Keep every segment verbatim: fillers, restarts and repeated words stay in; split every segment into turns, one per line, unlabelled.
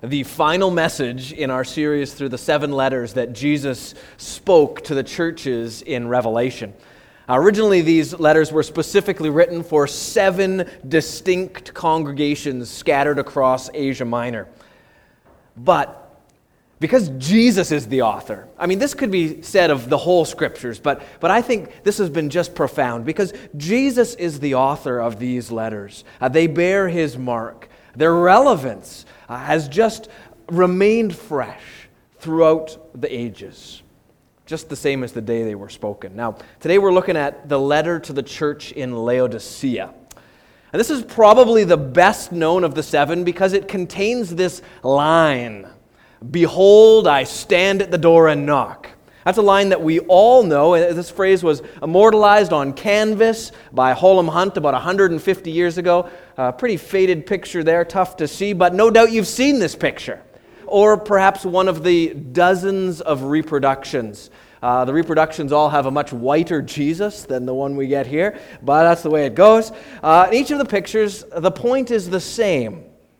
the final message in our series through the seven letters that Jesus spoke to the churches in Revelation. Uh, originally, these letters were specifically written for seven distinct congregations scattered across Asia Minor. But because Jesus is the author, I mean, this could be said of the whole Scriptures, but, but I think this has been just profound. Because Jesus is the author of these letters. Uh, they bear His mark. Their relevance uh, has just remained fresh throughout the ages, just the same as the day they were spoken. Now, today we're looking at the letter to the church in Laodicea. And this is probably the best known of the seven because it contains this line, "Behold, I stand at the door and knock." That's a line that we all know. This phrase was immortalized on canvas by Holham Hunt about one hundred fifty years ago. A pretty faded picture there, tough to see, but no doubt you've seen this picture. Or perhaps one of the dozens of reproductions. Uh, the reproductions all have a much whiter Jesus than the one we get here, but that's the way it goes. Uh, in each of the pictures, the point is the same.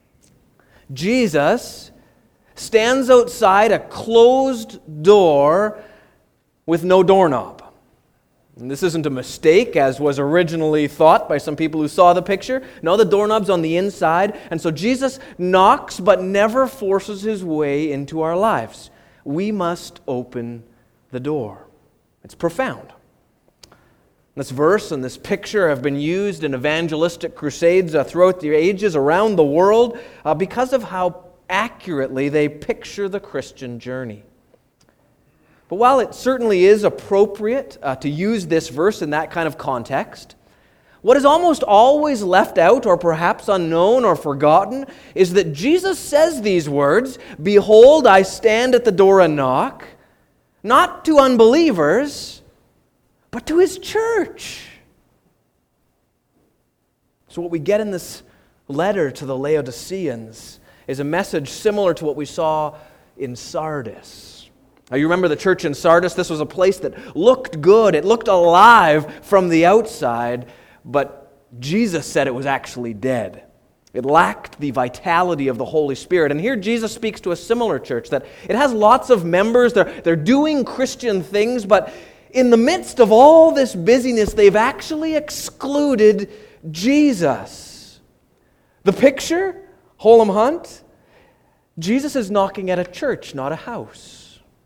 Jesus stands outside a closed door with no doorknob. And this isn't a mistake, as was originally thought by some people who saw the picture. No, the doorknob's on the inside, and so Jesus knocks but never forces his way into our lives. We must open the door. It's profound. This verse and this picture have been used in evangelistic crusades uh, throughout the ages around the world uh, because of how accurately they picture the Christian journey. But while it certainly is appropriate uh, to use this verse in that kind of context, what is almost always left out or perhaps unknown or forgotten is that Jesus says these words, "Behold, I stand at the door and knock," not to unbelievers, but to His church. So what we get in this letter to the Laodiceans is a message similar to what we saw in Sardis. Now, you remember the church in Sardis? This was a place that looked good. It looked alive from the outside, but Jesus said it was actually dead. It lacked the vitality of the Holy Spirit. And here Jesus speaks to a similar church that it has lots of members. They're, they're doing Christian things, but in the midst of all this busyness, they've actually excluded Jesus. The picture, Holham Hunt, Jesus is knocking at a church, not a house.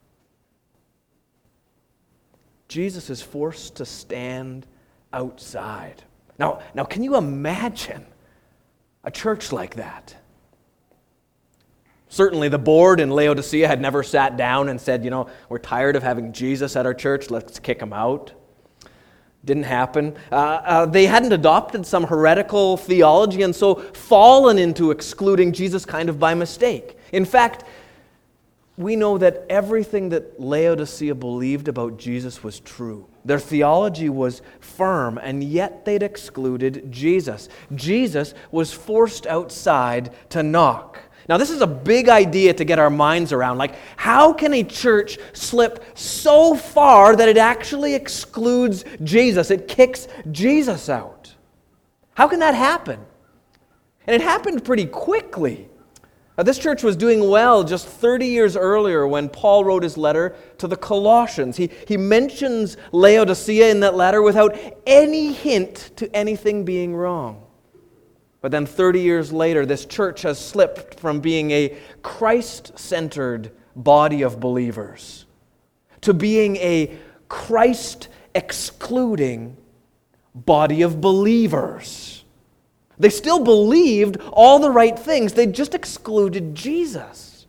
Jesus is forced to stand outside. Now, now, can you imagine a church like that? Certainly the board in Laodicea had never sat down and said, you know, we're tired of having Jesus at our church, let's kick him out. Didn't happen. Uh, uh, they hadn't adopted some heretical theology and so fallen into excluding Jesus kind of by mistake. In fact, we know that everything that Laodicea believed about Jesus was true. Their theology was firm, and yet they'd excluded Jesus. Jesus was forced outside to knock. Now, this is a big idea to get our minds around. Like, how can a church slip so far that it actually excludes Jesus? It kicks Jesus out. How can that happen? And it happened pretty quickly. Now, this church was doing well just thirty years earlier when Paul wrote his letter to the Colossians. He, he mentions Laodicea in that letter without any hint to anything being wrong. But then thirty years later, this church has slipped from being a Christ-centered body of believers to being a Christ-excluding body of believers. They still believed all the right things. They just excluded Jesus.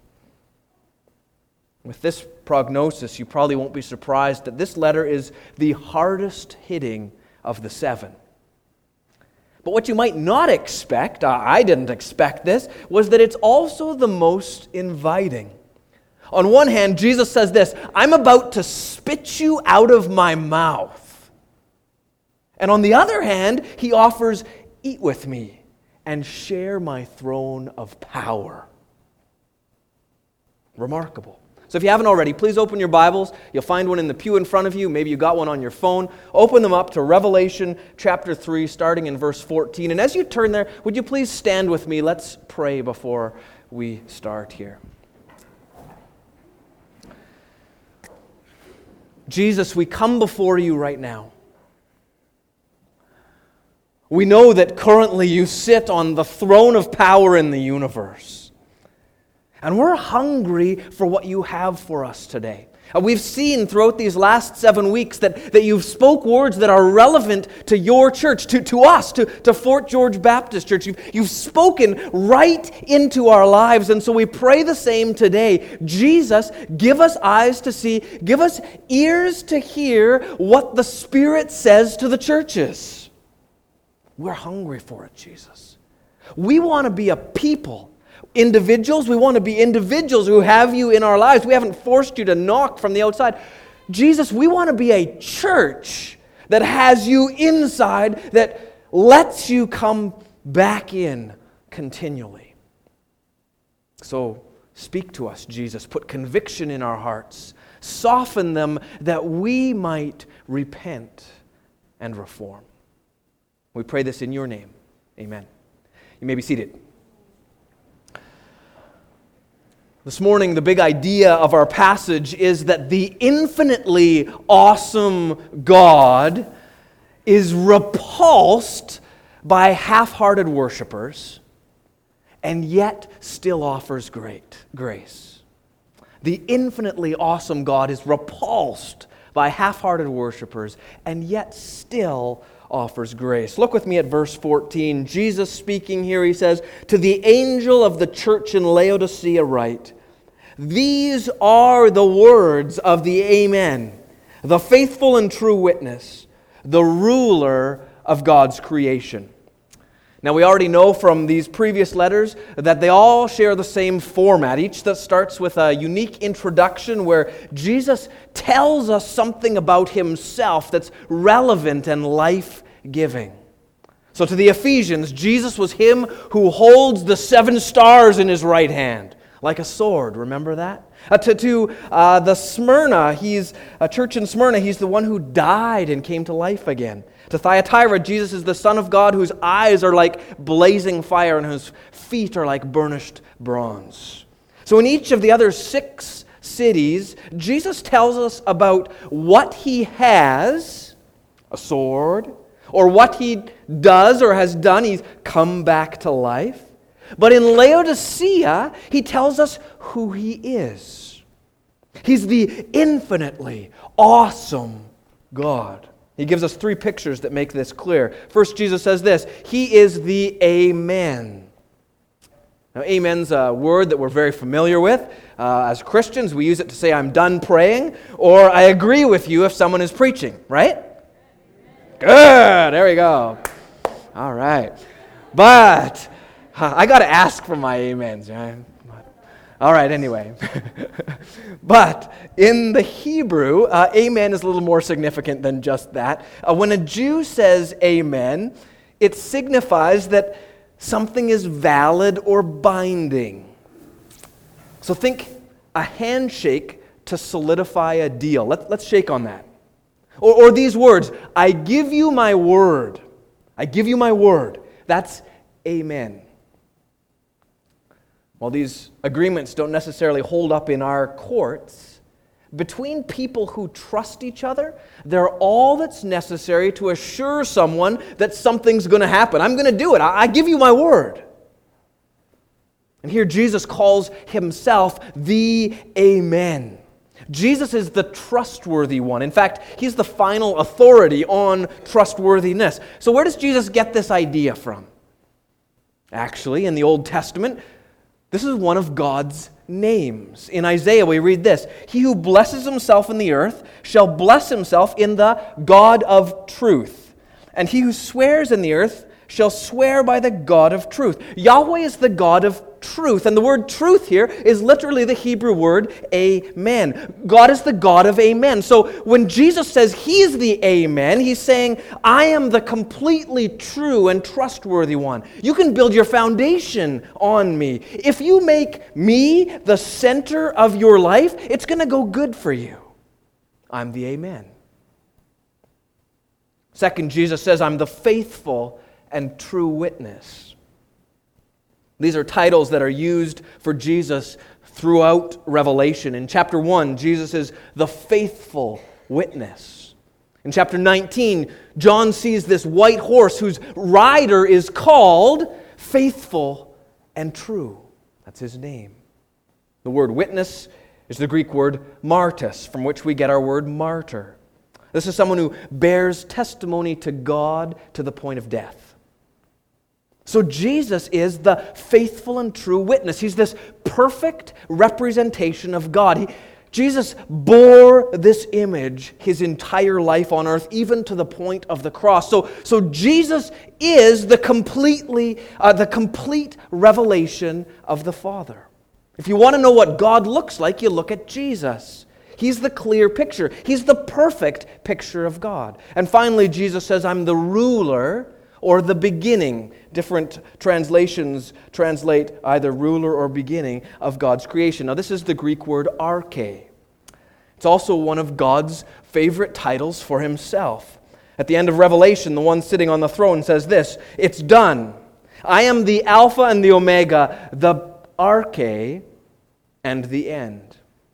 With this prognosis, you probably won't be surprised that this letter is the hardest hitting of the seven. But what you might not expect, I didn't expect this, was that it's also the most inviting. On one hand, Jesus says this, "I'm about to spit you out of my mouth." And on the other hand, he offers, "Eat with me and share my throne of power." Remarkable. So if you haven't already, please open your Bibles. You'll find one in the pew in front of you. Maybe you got one on your phone. Open them up to Revelation chapter three, starting in verse fourteen. And as you turn there, would you please stand with me? Let's pray before we start here. Jesus, we come before you right now. We know that currently you sit on the throne of power in the universe. And we're hungry for what you have for us today. We've seen throughout these last seven weeks that, that you've spoke words that are relevant to your church, to, to us, to, to Fort George Baptist Church. You've, you've spoken right into our lives, and so we pray the same today. Jesus, give us eyes to see, give us ears to hear what the Spirit says to the churches. We're hungry for it, Jesus. We want to be a people. Individuals, we want to be individuals who have you in our lives. We haven't forced you to knock from the outside. Jesus, we want to be a church that has you inside, that lets you come back in continually. So speak to us, Jesus. Put conviction in our hearts. Soften them that we might repent and reform. We pray this in your name. Amen. You may be seated. This morning, the big idea of our passage is that the infinitely awesome God is repulsed by half-hearted worshipers and yet still offers great grace. The infinitely awesome God is repulsed by half-hearted worshipers and yet still offers grace. Look with me at verse fourteen. Jesus speaking here, he says, "To the angel of the church in Laodicea write, these are the words of the Amen, the faithful and true witness, the ruler of God's creation." Now, we already know from these previous letters that they all share the same format. Each that starts with a unique introduction where Jesus tells us something about himself that's relevant and life-giving. So to the Ephesians, Jesus was him who holds the seven stars in his right hand, like a sword. Remember that? Uh, to to uh, the Smyrna, he's a church in Smyrna, he's the one who died and came to life again. To Thyatira, Jesus is the Son of God whose eyes are like blazing fire and whose feet are like burnished bronze. So in each of the other six cities, Jesus tells us about what he has, a sword, or what he does or has done, he's come back to life. But in Laodicea, he tells us who he is. He's the infinitely awesome God. He gives us three pictures that make this clear. First, Jesus says this, he is the Amen. Now, amen's a word that we're very familiar with. Uh, as Christians, we use it to say, I'm done praying, or I agree with you if someone is preaching, right? Good, there we go. All right. But I got to ask for my amens, right? All right, anyway. But in the Hebrew, uh, amen is a little more significant than just that. Uh, when a Jew says amen, it signifies that something is valid or binding. So think a handshake to solidify a deal. Let, let's shake on that. Or, or these words, I give you my word. I give you my word. That's amen. While these agreements don't necessarily hold up in our courts, between people who trust each other, they're all that's necessary to assure someone that something's going to happen. I'm going to do it. I, I give you my word. And here Jesus calls himself the Amen. Jesus is the trustworthy one. In fact, he's the final authority on trustworthiness. So where does Jesus get this idea from? Actually, in the Old Testament, this is one of God's names. In Isaiah, we read this, he who blesses himself in the earth shall bless himself in the God of truth. And he who swears in the earth shall swear by the God of truth. Yahweh is the God of truth. And the word truth here is literally the Hebrew word amen. God is the God of amen. So when Jesus says he is the amen, he's saying, I am the completely true and trustworthy one. You can build your foundation on me. If you make me the center of your life, it's going to go good for you. I'm the amen. Second, Jesus says, I'm the faithful and true witness. These are titles that are used for Jesus throughout Revelation. In chapter one, Jesus is the faithful witness. In chapter nineteen, John sees this white horse whose rider is called Faithful and True. That's his name. The word witness is the Greek word martys, from which we get our word martyr. This is someone who bears testimony to God to the point of death. So Jesus is the faithful and true witness. He's this perfect representation of God. He, Jesus bore this image his entire life on earth, even to the point of the cross. So, so Jesus is the completely, uh, the complete revelation of the Father. If you want to know what God looks like, you look at Jesus. He's the clear picture. He's the perfect picture of God. And finally, Jesus says, I'm the ruler or the beginning. Different translations translate either ruler or beginning of God's creation. Now, this is the Greek word arche. It's also one of God's favorite titles for himself. At the end of Revelation, the one sitting on the throne says this, it's done. I am the Alpha and the Omega, the arche and the end.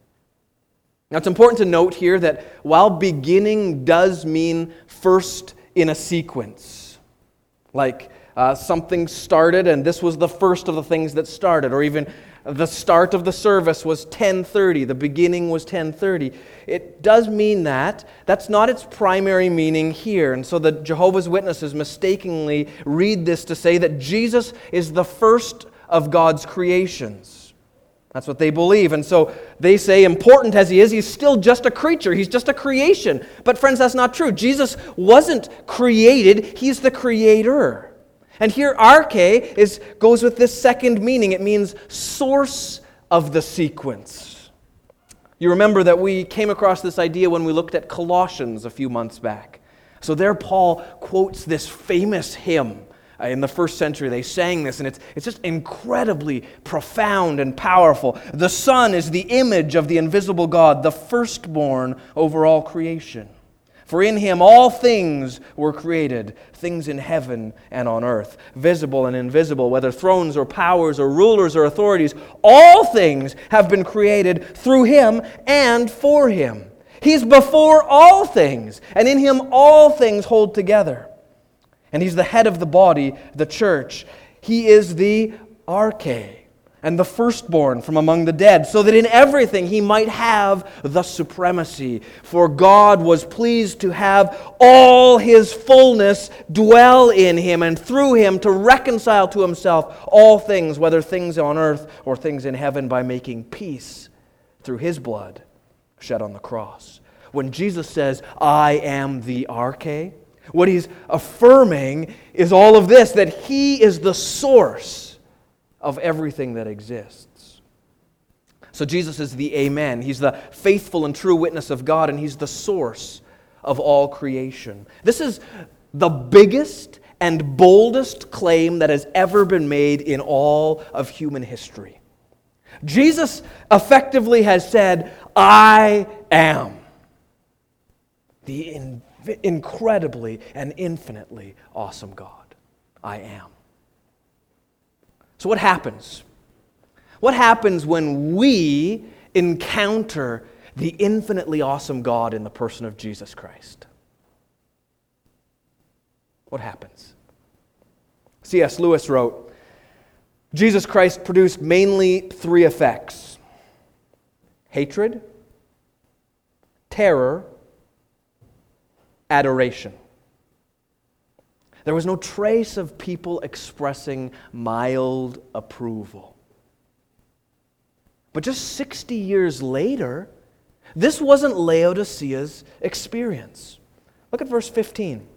Now, it's important to note here that while beginning does mean first in a sequence, like uh, something started and this was the first of the things that started, or even the start of the service was ten thirty, the beginning was ten thirty. It does mean that. That's not its primary meaning here. And so the Jehovah's Witnesses mistakenly read this to say that Jesus is the first of God's creations. That's what they believe. And so they say, important as he is, he's still just a creature. He's just a creation. But friends, that's not true. Jesus wasn't created. He's the creator. And here, arche is, goes with this second meaning. It means source of the sequence. You remember that we came across this idea when we looked at Colossians a few months back. So there Paul quotes this famous hymn. Uh, in the first century, they sang this, and it's, it's just incredibly profound and powerful. The Son is the image of the invisible God, the firstborn over all creation. For in him all things were created, things in heaven and on earth, visible and invisible, whether thrones or powers or rulers or authorities. All things have been created through him and for him. He's before all things, and in him all things hold together. And he's the head of the body, the church. He is the arche and the firstborn from among the dead, so that in everything he might have the supremacy. For God was pleased to have all his fullness dwell in him, and through him to reconcile to himself all things, whether things on earth or things in heaven, by making peace through his blood shed on the cross. When Jesus says, I am the arche, what he's affirming is all of this, that he is the source of everything that exists. So Jesus is the Amen. He's the faithful and true witness of God, and he's the source of all creation. This is the biggest and boldest claim that has ever been made in all of human history. Jesus effectively has said, I am the in incredibly and infinitely awesome God. I am. So what happens? What happens when we encounter the infinitely awesome God in the person of Jesus Christ? What happens? C S Lewis wrote, Jesus Christ produced mainly three effects: hatred, terror, adoration. There was no trace of people expressing mild approval. But just sixty years later, this wasn't Laodicea's experience. Look at verse fifteen.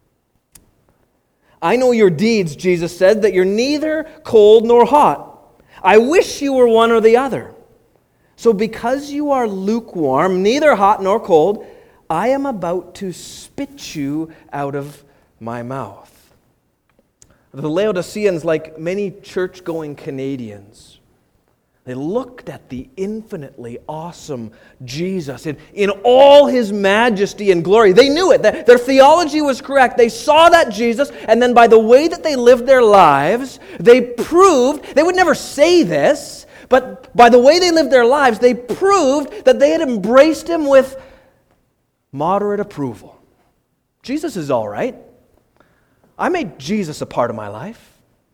I know your deeds, Jesus said, that you're neither cold nor hot. I wish you were one or the other. So because you are lukewarm, neither hot nor cold, I am about to spit you out of my mouth. The Laodiceans, like many church-going Canadians, They looked at the infinitely awesome Jesus in, in all his majesty and glory. They knew it. That their theology was correct. They saw that Jesus, and then by the way that they lived their lives, they proved, they would never say this, but by the way they lived their lives, they proved that they had embraced him with moderate approval. Jesus is all right. I made Jesus a part of my life.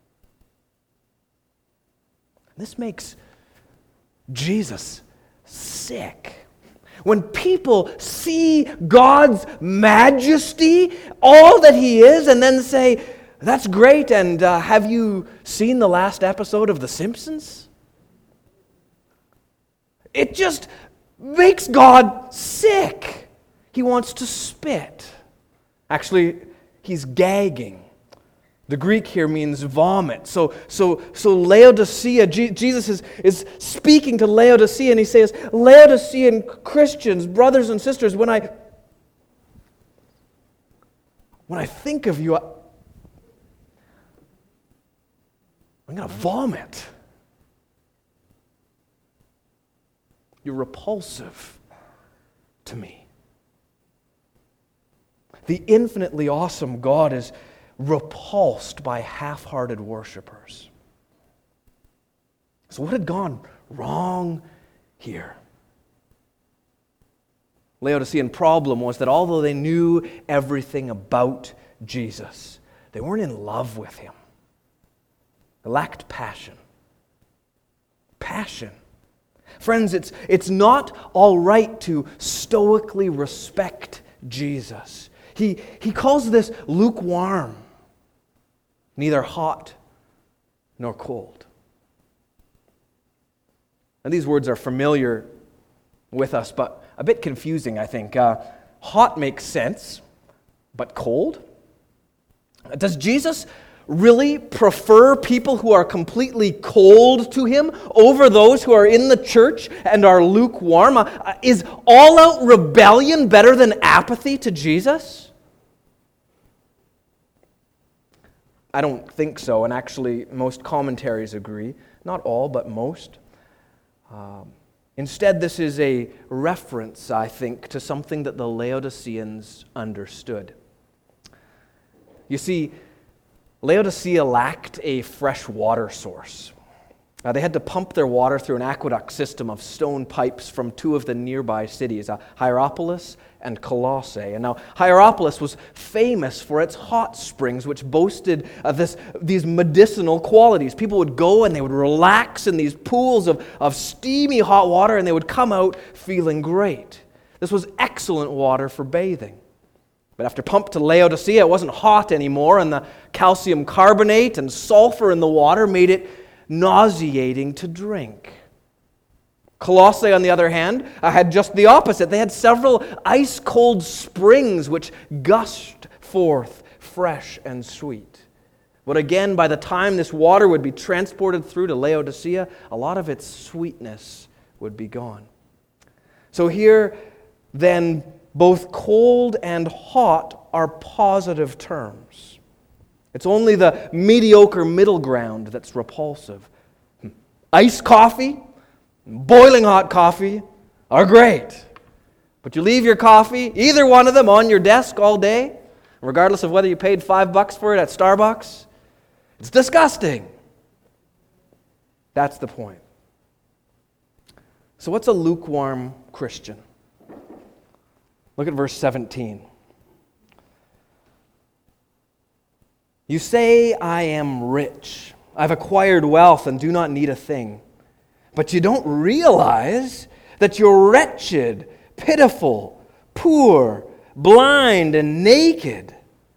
This makes Jesus sick. When people see God's majesty, all that he is, and then say, that's great, and uh, have you seen the last episode of The Simpsons? It just makes God sick. He wants to spit. Actually, he's gagging. The Greek here means vomit. So, so, so Laodicea, G- Jesus is, is speaking to Laodicea, and he says, Laodicean Christians, brothers and sisters, when I when I think of you, I, I'm going to vomit. You're repulsive to me. The infinitely awesome God is repulsed by half-hearted worshipers. So what had gone wrong here? Laodicean problem was that although they knew everything about Jesus, they weren't in love with him. They lacked passion. Passion. Friends, it's, it's not all right to stoically respect Jesus. He, he calls this lukewarm, neither hot nor cold. And these words are familiar with us, but a bit confusing, I think. Uh, hot makes sense, but cold? Does Jesus really prefer people who are completely cold to him over those who are in the church and are lukewarm? Uh, is all-out rebellion better than apathy to Jesus? I don't think so, and actually most commentaries agree. Not all, but most. Um, instead, this is a reference, I think, to something that the Laodiceans understood. You see, Laodicea lacked a fresh water source. Uh, they had to pump their water through an aqueduct system of stone pipes from two of the nearby cities, uh, Hierapolis and Colossae. And now Hierapolis was famous for its hot springs, which boasted uh, this, these medicinal qualities. People would go and they would relax in these pools of, of steamy hot water, and they would come out feeling great. This was excellent water for bathing. But after pumped to Laodicea, it wasn't hot anymore, and the calcium carbonate and sulfur in the water made it nauseating to drink. Colossae, on the other hand, uh, had just the opposite. They had several ice-cold springs which gushed forth fresh and sweet. But again, by the time this water would be transported through to Laodicea, a lot of its sweetness would be gone. So here, then, both cold and hot are positive terms. It's only the mediocre middle ground that's repulsive. Iced coffee, boiling hot coffee are great. But you leave your coffee, either one of them, on your desk all day, regardless of whether you paid five bucks for it at Starbucks. It's disgusting. That's the point. So what's a lukewarm Christian? Look at verse seventeen. You say, I am rich. I've acquired wealth and do not need a thing. But you don't realize that you're wretched, pitiful, poor, blind, and naked.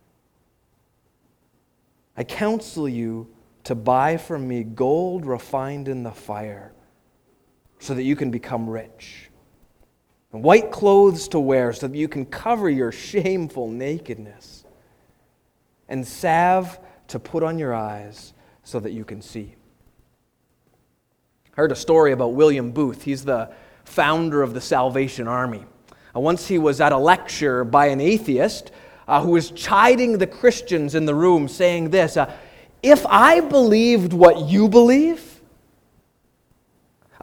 I counsel you to buy from me gold refined in the fire, so that you can become rich, and white clothes to wear, so that you can cover your shameful nakedness, and salve to put on your eyes so that you can see. I heard a story about William Booth. He's the founder of the Salvation Army. Uh, once he was at a lecture by an atheist uh, who was chiding the Christians in the room, saying this, uh, if I believed what you believe,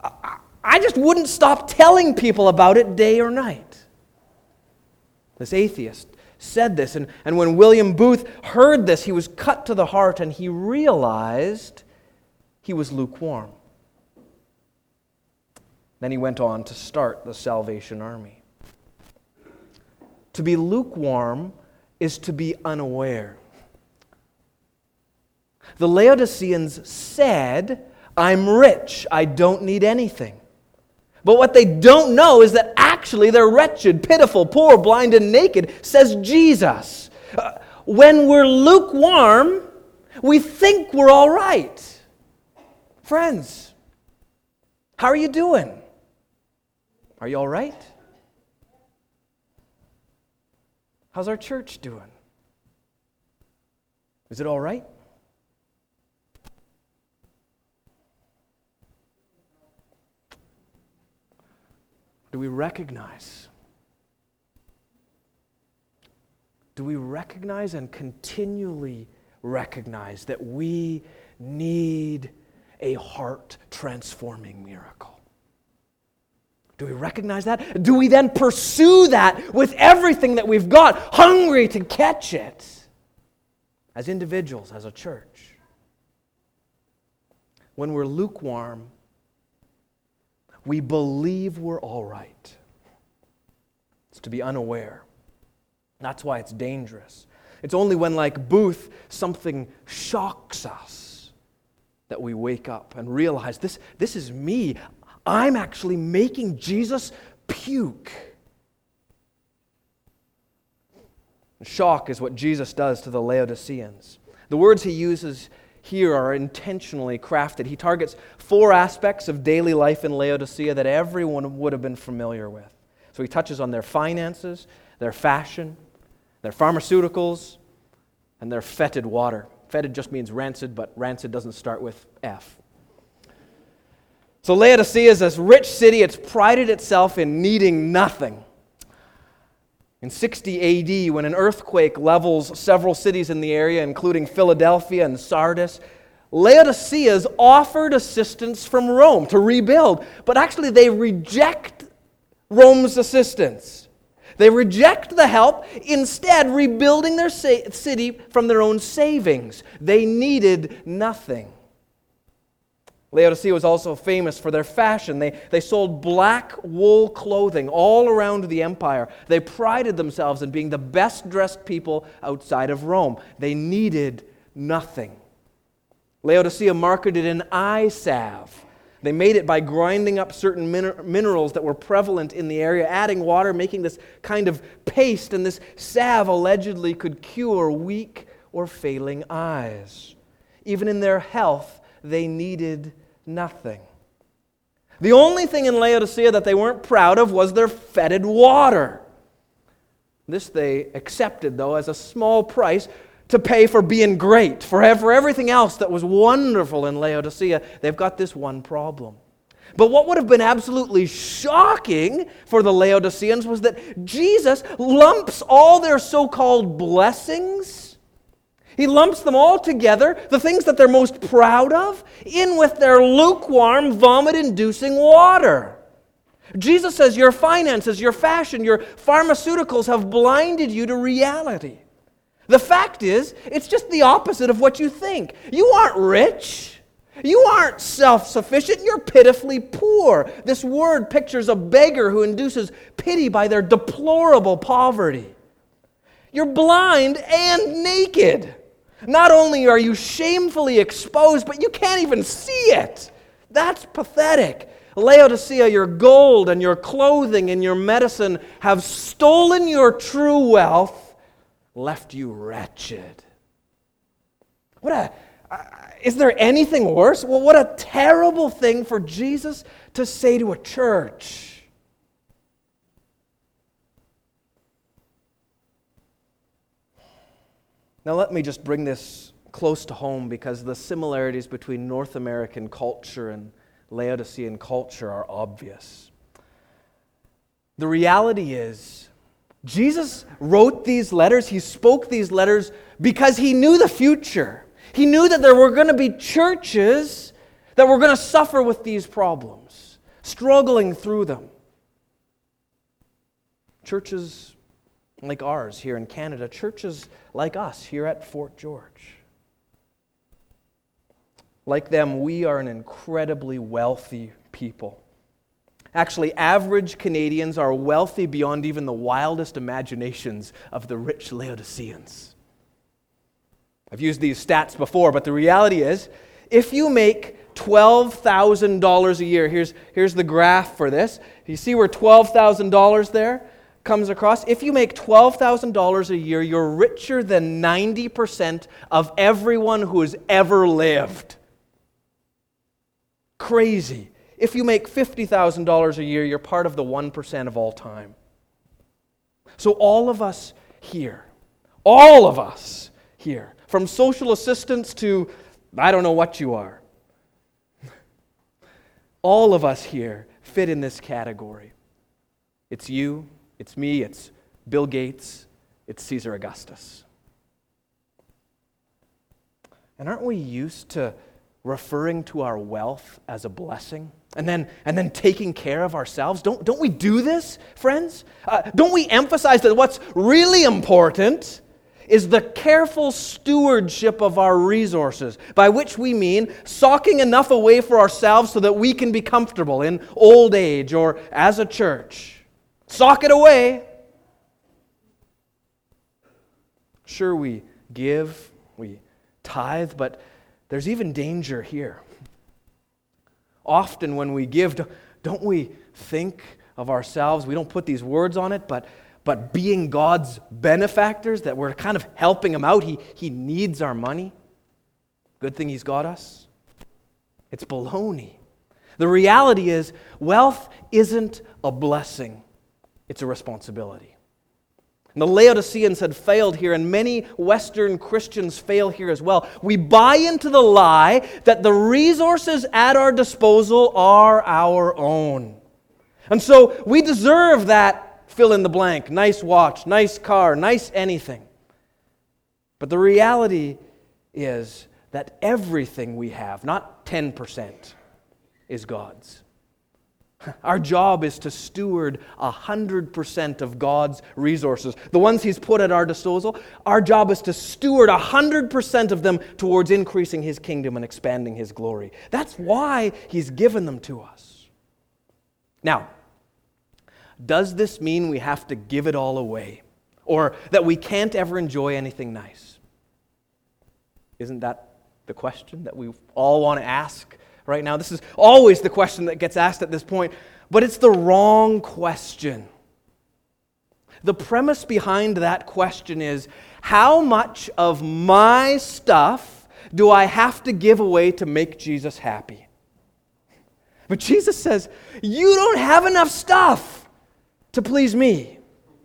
just wouldn't stop telling people about it day or night. This atheist said this, and, and when William Booth heard this, he was cut to the heart, and he realized he was lukewarm. Then he went on to start the Salvation Army. To be lukewarm is to be unaware. The Laodiceans said, I'm rich, I don't need anything. But what they don't know is that actually they're wretched, pitiful, poor, blind, and naked, says Jesus. Uh, when we're lukewarm, we think we're all right. Friends, how are you doing? Are you all right? How's our church doing? Is it all right? Do we recognize? Do we recognize and continually recognize that we need a heart-transforming miracle? Do we recognize that? Do we then pursue that with everything that we've got, hungry to catch it, as individuals, as a church? When we're lukewarm, we believe we're all right. It's to be unaware. That's why it's dangerous. It's only when, like Booth, something shocks us that we wake up and realize, this, this is me. I'm actually making Jesus puke. Shock is what Jesus does to the Laodiceans. The words he uses here are intentionally crafted. He targets four aspects of daily life in Laodicea that everyone would have been familiar with. So he touches on their finances, their fashion, their pharmaceuticals, and their fetid water. Fetid just means rancid, but rancid doesn't start with F. So Laodicea is this rich city. It's prided itself in needing nothing. In sixty A D, when an earthquake levels several cities in the area, including Philadelphia and Sardis, Laodicea is offered assistance from Rome to rebuild. But actually they reject Rome's assistance. They reject the help, instead rebuilding their sa- city from their own savings. They needed nothing. Laodicea was also famous for their fashion. They, they sold black wool clothing all around the empire. They prided themselves in being the best-dressed people outside of Rome. They needed nothing. Laodicea marketed an eye salve. They made it by grinding up certain min- minerals that were prevalent in the area, adding water, making this kind of paste, and this salve allegedly could cure weak or failing eyes. Even in their health, they needed nothing. The only thing in Laodicea that they weren't proud of was their fetid water. This they accepted, though, as a small price to pay for being great. For, for everything else that was wonderful in Laodicea, they've got this one problem. But what would have been absolutely shocking for the Laodiceans was that Jesus lumps all their so-called blessings, he lumps them all together, the things that they're most proud of, in with their lukewarm, vomit-inducing water. Jesus says your finances, your fashion, your pharmaceuticals have blinded you to reality. The fact is, it's just the opposite of what you think. You aren't rich. You aren't self-sufficient. You're pitifully poor. This word pictures a beggar who induces pity by their deplorable poverty. You're blind and naked. Not only are you shamefully exposed, but you can't even see it. That's pathetic. Laodicea, your gold and your clothing and your medicine have stolen your true wealth, left you wretched. What a, uh, is there anything worse? Well, what a terrible thing for Jesus to say to a church. Now let me just bring this close to home, because the similarities between North American culture and Laodicean culture are obvious. The reality is, Jesus wrote these letters, he spoke these letters because he knew the future. He knew that there were going to be churches that were going to suffer with these problems. struggling through them. Churches like ours here in Canada, churches like us here at Fort George. Like them, we are an incredibly wealthy people. Actually, average Canadians are wealthy beyond even the wildest imaginations of the rich Laodiceans. I've used these stats before, but the reality is, if you make twelve thousand dollars a year, here's, here's the graph for this. You see where twelve thousand dollars there comes across? If you make twelve thousand dollars a year, you're richer than ninety percent of everyone who has ever lived. Crazy. If you make fifty thousand dollars a year, you're part of the one percent of all time. So all of us here, all of us here, from social assistants to I don't know what you are, all of us here fit in this category. It's you, it's me, it's Bill Gates, it's Caesar Augustus. And aren't we used to referring to our wealth as a blessing, and then and then taking care of ourselves? Don't, don't we do this, friends? Uh, don't we emphasize that what's really important is the careful stewardship of our resources, by which we mean socking enough away for ourselves so that we can be comfortable in old age or as a church. Sock it away. Sure, we give, we tithe, but there's even danger here. Often when we give, don't we think of ourselves, we don't put these words on it, but, but being God's benefactors, that we're kind of helping Him out. He, he needs our money. Good thing He's got us. It's baloney. The reality is, wealth isn't a blessing. It's a responsibility. And the Laodiceans had failed here, and many Western Christians fail here as well. We buy into the lie that the resources at our disposal are our own. And so we deserve that fill in the blank, nice watch, nice car, nice anything. But the reality is that everything we have, not ten percent, is God's. Our job is to steward one hundred percent of God's resources, the ones He's put at our disposal. Our job is to steward one hundred percent of them towards increasing His kingdom and expanding His glory. That's why He's given them to us. Now, does this mean we have to give it all away, or that we can't ever enjoy anything nice? Isn't that the question that we all want to ask right now? This is always the question that gets asked at this point, but it's the wrong question. The premise behind that question is, how much of my stuff do I have to give away to make Jesus happy? But Jesus says, you don't have enough stuff to please me.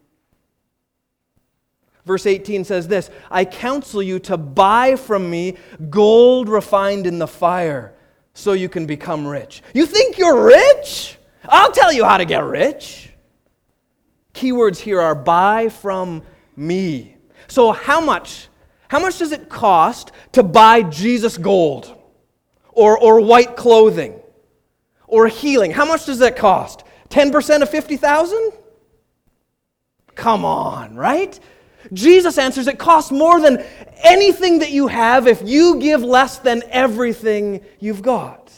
Verse eighteen says this, I counsel you to buy from me gold refined in the fire, so you can become rich. You think you're rich? I'll tell you how to get rich. Keywords here are buy from me. So how much? How much does it cost to buy Jesus gold? Or, or white clothing? Or healing? How much does that cost? ten percent of fifty thousand? Come on, right? Jesus answers, it costs more than anything that you have if you give less than everything you've got.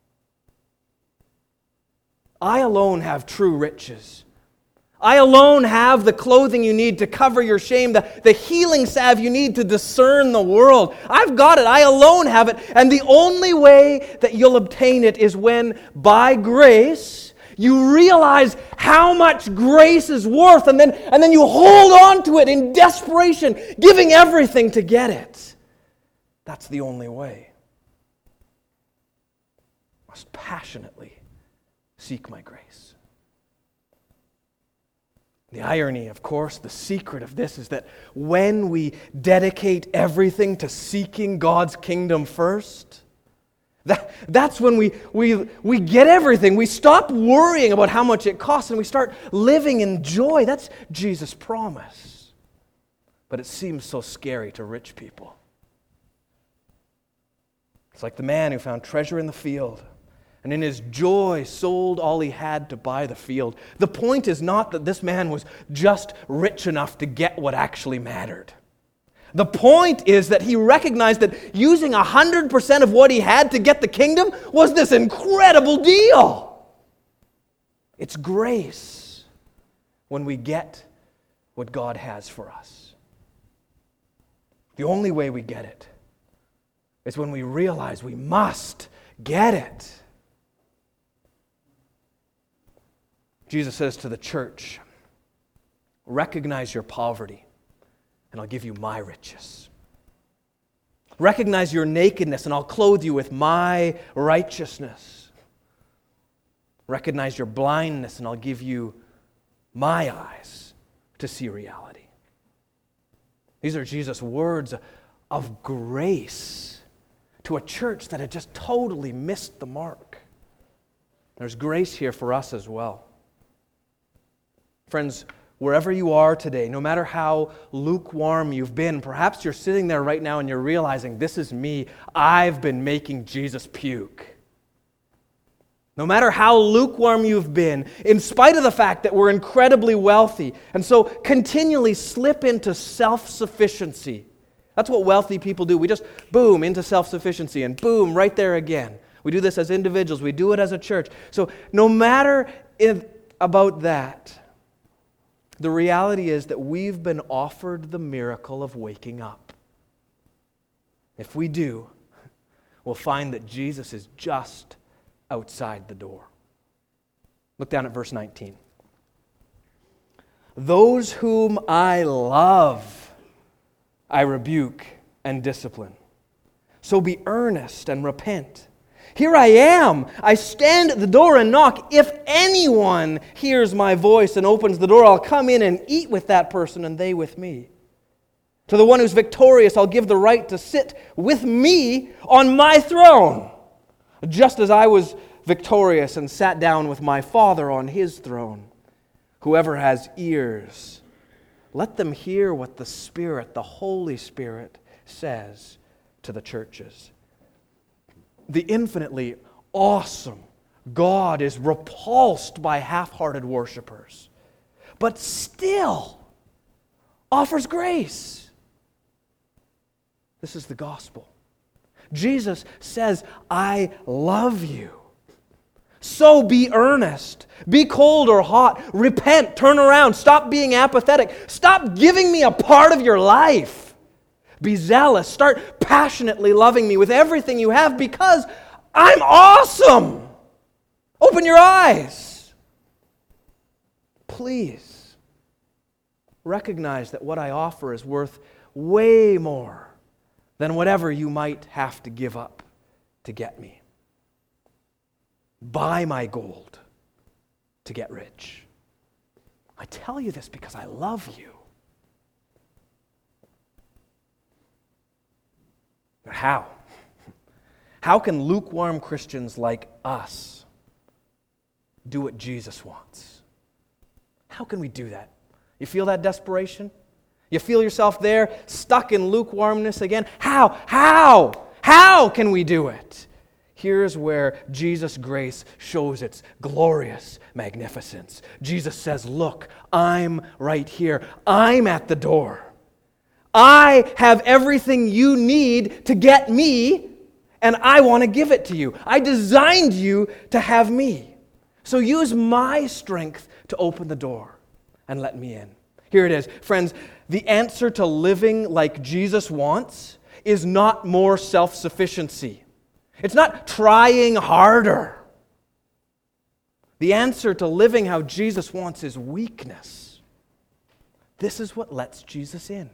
I alone have true riches. I alone have the clothing you need to cover your shame, the, the healing salve you need to discern the world. I've got it. I alone have it. And the only way that you'll obtain it is when, by grace, you realize how much grace is worth, and then, and then you hold on to it in desperation, giving everything to get it. That's the only way. I must passionately seek my grace. The irony, of course, the secret of this is that when we dedicate everything to seeking God's kingdom first, That, that's when we, we, we get everything. We stop worrying about how much it costs and we start living in joy. That's Jesus' promise. But it seems so scary to rich people. It's like the man who found treasure in the field and in his joy sold all he had to buy the field. The point is not that this man was just rich enough to get what actually mattered. The point is that he recognized that using one hundred percent of what he had to get the kingdom was this incredible deal. It's grace when we get what God has for us. The only way we get it is when we realize we must get it. Jesus says to the church, recognize your poverty, and I'll give you my riches. Recognize your nakedness, and I'll clothe you with my righteousness. Recognize your blindness, and I'll give you my eyes to see reality. These are Jesus' words of grace to a church that had just totally missed the mark. There's grace here for us as well. Friends, wherever you are today, no matter how lukewarm you've been, perhaps you're sitting there right now and you're realizing, this is me. I've been making Jesus puke. No matter how lukewarm you've been, in spite of the fact that we're incredibly wealthy, and so continually slip into self-sufficiency. That's what wealthy people do. We just boom into self-sufficiency and boom right there again. We do this as individuals. We do it as a church. So no matter if, about that, the reality is that we've been offered the miracle of waking up. If we do, we'll find that Jesus is just outside the door. Look down at verse nineteen. Those whom I love, I rebuke and discipline. So be earnest and repent. Here I am. I stand at the door and knock. If anyone hears my voice and opens the door, I'll come in and eat with that person and they with me. To the one who's victorious, I'll give the right to sit with me on my throne, just as I was victorious and sat down with my Father on his throne. Whoever has ears, let them hear what the Spirit, the Holy Spirit, says to the churches. The infinitely awesome God is repulsed by half-hearted worshipers, but still offers grace. This is the gospel. Jesus says, I love you. So be earnest. Be cold or hot. Repent. Turn around. Stop being apathetic. Stop giving me a part of your life. Be zealous. Start passionately loving me with everything you have because I'm awesome. Open your eyes. Please recognize that what I offer is worth way more than whatever you might have to give up to get me. Buy my gold to get rich. I tell you this because I love you. How? How can lukewarm Christians like us do what Jesus wants? How can we do that? You feel that desperation? You feel yourself there, stuck in lukewarmness again? How? How? How can we do it? Here's where Jesus' grace shows its glorious magnificence. Jesus says, look, I'm right here. I'm at the door. I have everything you need to get me, and I want to give it to you. I designed you to have me. So use my strength to open the door and let me in. Here it is. Friends, the answer to living like Jesus wants is not more self-sufficiency. It's not trying harder. The answer to living how Jesus wants is weakness. This is what lets Jesus in.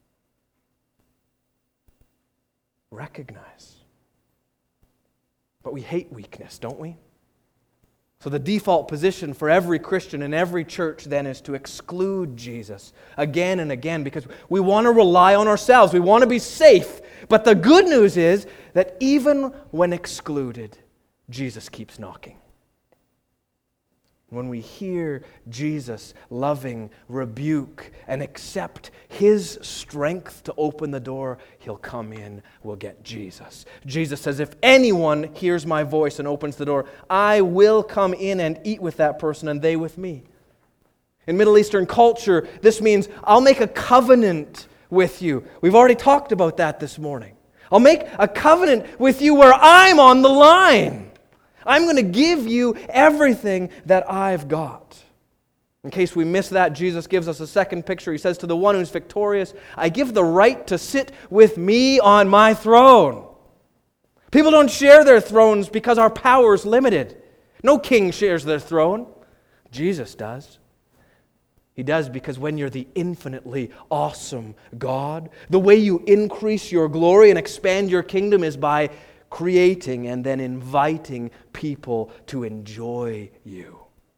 Recognize. But we hate weakness, don't we? So the default position for every Christian in every church then is to exclude Jesus again and again because we want to rely on ourselves. We want to be safe. But the good news is that even when excluded, Jesus keeps knocking. When we hear Jesus' loving rebuke and accept His strength to open the door, He'll come in, we'll get Jesus. Jesus says, if anyone hears my voice and opens the door, I will come in and eat with that person and they with me. In Middle Eastern culture, this means I'll make a covenant with you. We've already talked about that this morning. I'll make a covenant with you where I'm on the line. I'm going to give you everything that I've got. In case we miss that, Jesus gives us a second picture. He says, to the one who's victorious, I give the right to sit with me on my throne. People don't share their thrones because our power is limited. No king shares their throne. Jesus does. He does because when you're the infinitely awesome God, the way you increase your glory and expand your kingdom is by creating and then inviting people to enjoy you.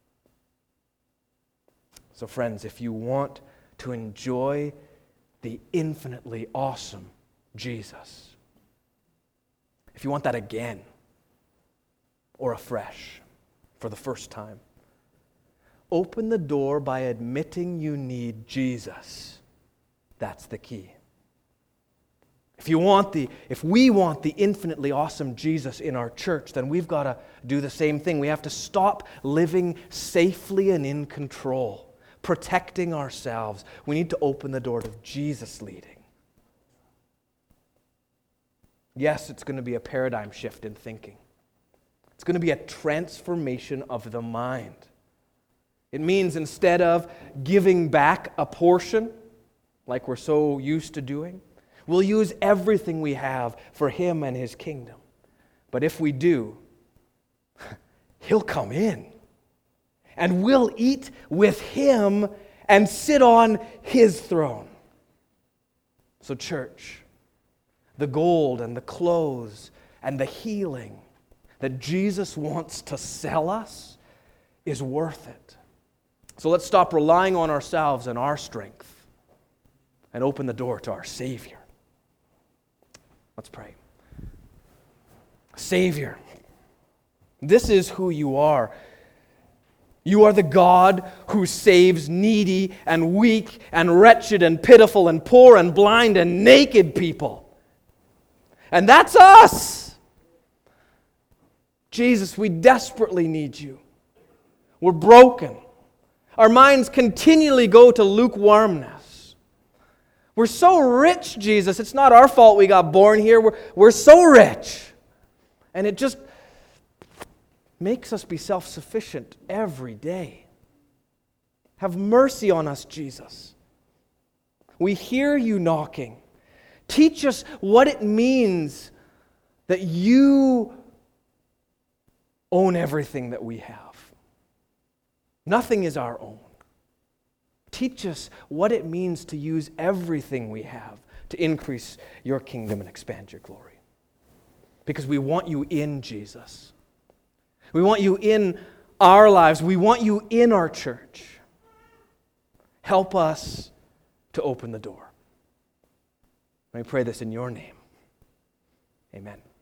So friends, if you want to enjoy the infinitely awesome Jesus, if you want that again or afresh for the first time, open the door by admitting you need Jesus. That's the key. If you want the, if we want the infinitely awesome Jesus in our church, then we've got to do the same thing. We have to stop living safely and in control, protecting ourselves. We need to open the door to Jesus leading. Yes, it's going to be a paradigm shift in thinking. It's going to be a transformation of the mind. It means instead of giving back a portion, like we're so used to doing, we'll use everything we have for Him and His kingdom. But if we do, He'll come in. And we'll eat with Him and sit on His throne. So church, the gold and the clothes and the healing that Jesus wants to sell us is worth it. So let's stop relying on ourselves and our strength and open the door to our Savior. Let's pray. Savior, this is who you are. You are the God who saves needy and weak and wretched and pitiful and poor and blind and naked people. And that's us. Jesus, we desperately need you. We're broken. Our minds continually go to lukewarmness. We're so rich, Jesus. It's not our fault we got born here. We're, we're so rich. And it just makes us be self-sufficient every day. Have mercy on us, Jesus. We hear you knocking. Teach us what it means that you own everything that we have. Nothing is our own. Teach us what it means to use everything we have to increase your kingdom and expand your glory. Because we want you in Jesus. We want you in our lives. We want you in our church. Help us to open the door. Let me pray this in your name. Amen.